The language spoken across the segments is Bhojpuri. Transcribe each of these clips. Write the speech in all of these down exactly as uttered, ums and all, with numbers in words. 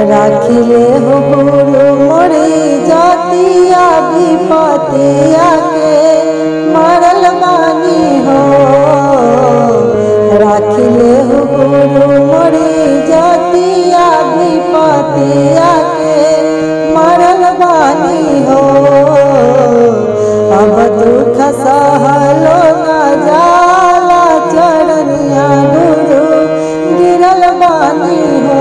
राखिले हो गुरु मोरी जातिया विपतिया के मरल बानी हो। राखिले हो गुरु मोरी जातिया विपतिया के मरल बानी हो। अब दुख सहलो न जाला चरनिया गुरु गिरल बानी हो।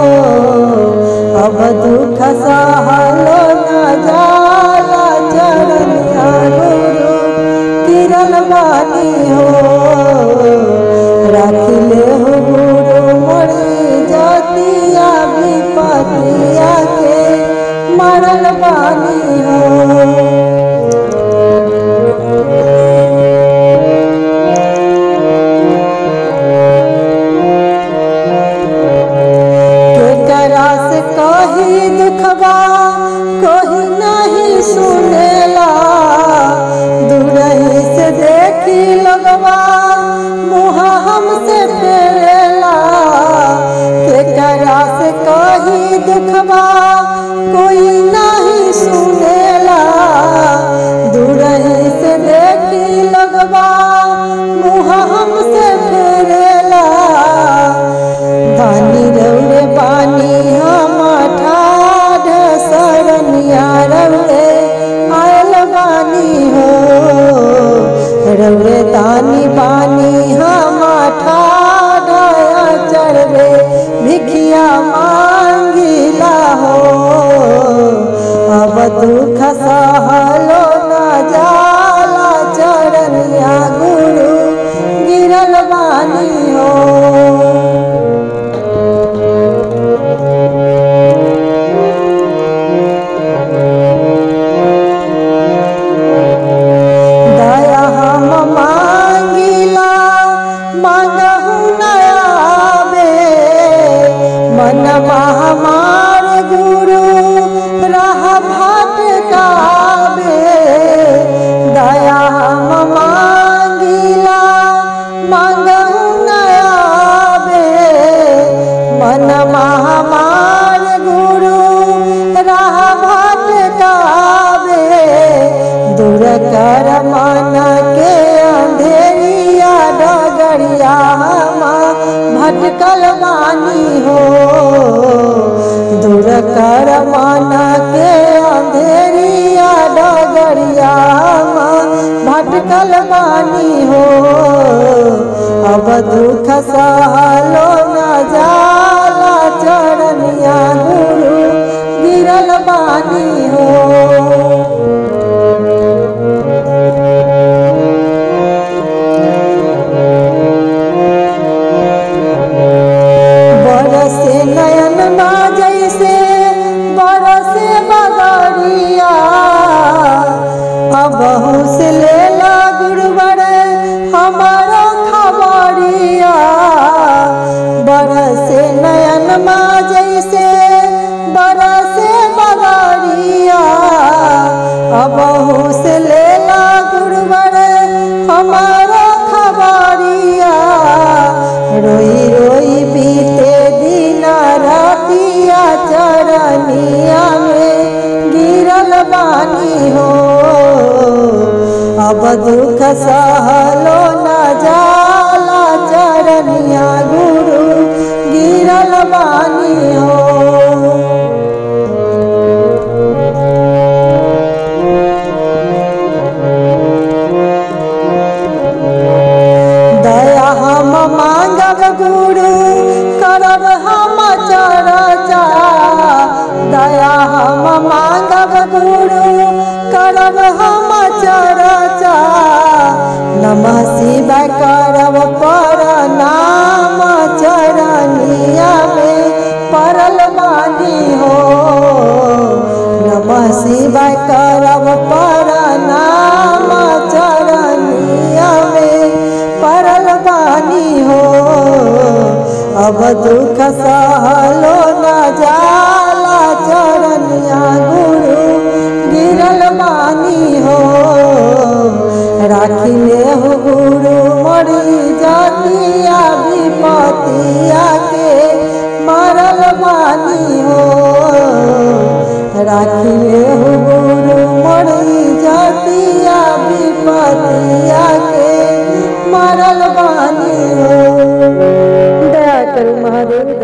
अब दुख सहलो न जाला चरनिया गुरु गिरल बानी हो। राखिले हो गुरु मोरी जातिया विपतिया के मरल बानी हो। कही दुखबा कोई नहीं सुनेला। दूरही से देखी लगवा मुँह हमसे फेरेला। केकरा से कही दुखबा कोई नहीं सुनेला। दूरही से देखी लगवा मुँह हमसे फेरेला। दानी रौरे बानी हम ठाढ़ शरणिया रौरे आयल बानी हो। रौरे दानी बानी हम ठाढ़ चढ़वे भिखिया मांगिला हो। अब दुख सहलो न जाला चरनिया गुरु गिरल बानी हो। हमार गुरु राह भटकावे। दया हम मांगिला मांगहु न आवे। मनमा हमार गुरु राह भटकावे। दूर कर मन के अंधेरिया डगरिया हम भटकल बानी हो। दूर कर मन के अंधेरिया डगरिया भटकल बानी हो। अब दुख सहलो न जाला चरनिया गुरु गिरल बानी हो। बरसे नयन ना जैसे बरसे बदरिया। अबहु से लेला गुरुवर हमारो खबरिया। बरसे नयन मा जैसे बरसे बदरिया। अबहु से लेला गुरुवर हमारो खबरिया। रोई रोई बीते दिन रातिया चरनिया में गिरल बानी हो। अब दुख सहलो न जाला चरनिया गुरु गिरल बानी हो। दया हम मांगब गुरु करब हम चर्चा। दया हम मांगब गुरु करब हम चर्चा। नमः शिवाय करब प्रणाम चरनिया में परल बानी हो। नमः शिवाय करब प्रणाम चरनिया में परल बानी हो। अब दुख सहलो न जाला चरनिया गुरु गिरल बानी हो। राखिले हो गुरु मोरी जातिया विपतिया के मरल बानी हो। राखिए हो गुरु मोरी जातिया विपतिया के मरल बानी हो। दया करू महादेव।